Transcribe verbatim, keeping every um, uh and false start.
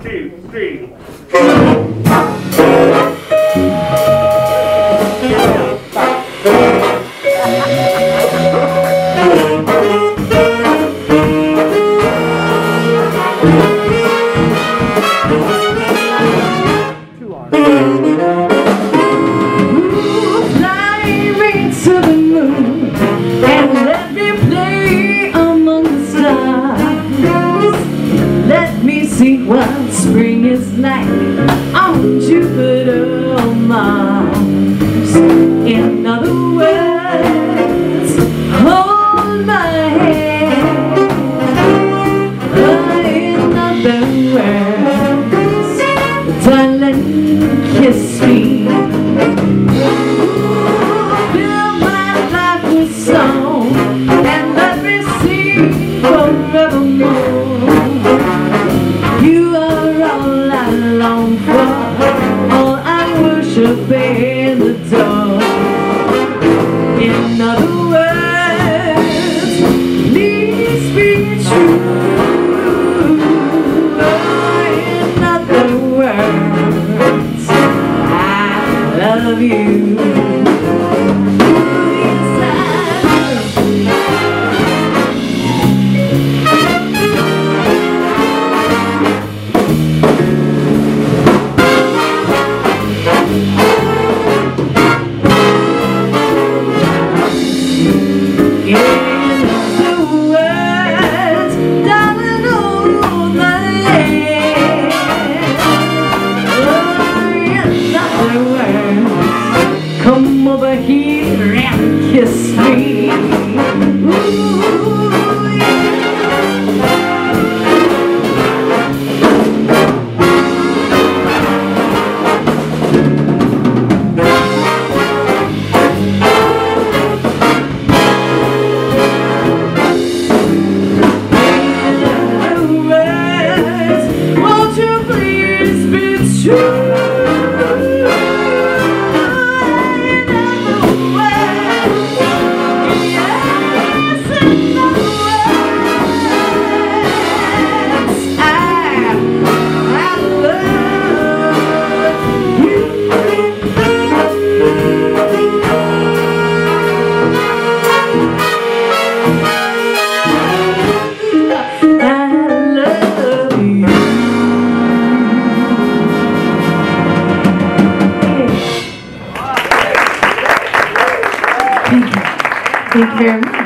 two, three. See what spring is like on Jupiter or Mars. In other words, hold my hand. In other words, darling, kiss me. Fill my life with song and let me sing forevermore. You are all I long for, all I worship and adore. In other words, please be true. In other words, I love you. Come over here and kiss me. Ooh, words, won't you please be true? Thank you very much.